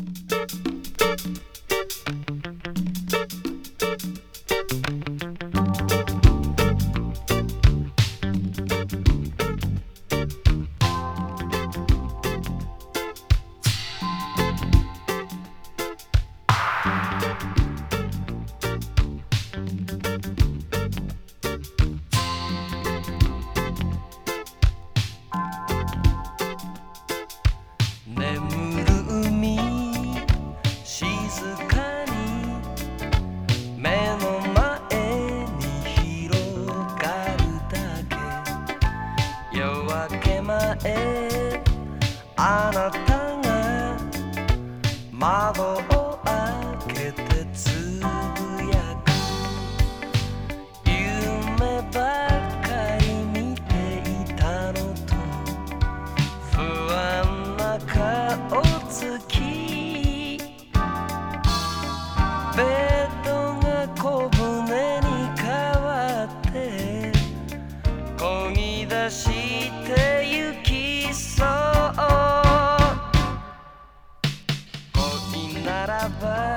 あなたが窓を開けてつぶやく夢ばかり見ていたのと不安な顔つきベッドが小舟に変わって漕ぎ出してゆきそう恋ならば